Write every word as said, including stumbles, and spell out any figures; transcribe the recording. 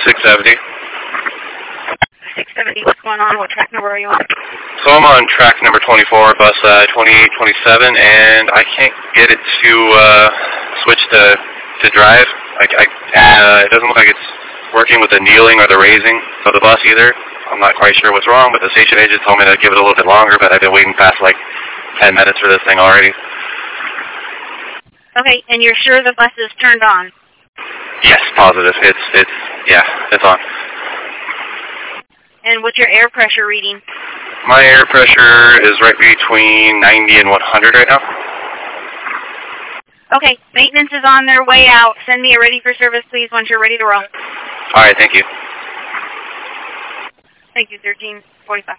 six seventy. six seventy, what's going on? What track number are you on? So I'm on track number twenty-four, bus uh, twenty-eight twenty-seven, and I can't get it to uh, switch to, to drive. I, I, uh, it doesn't look like it's working with the kneeling or the raising of the bus either. I'm not quite sure what's wrong, but the station agent told me to give it a little bit longer, but I've been waiting past like ten minutes for this thing already. Okay, and you're sure the bus is turned on? Yes, positive. It's, it's, yeah, it's on. And what's your air pressure reading? My air pressure is right between ninety and one hundred right now. Okay, maintenance is on their way out. Send me a ready for service, please, once you're ready to roll. All right, thank you. Thank you, thirteen forty-five.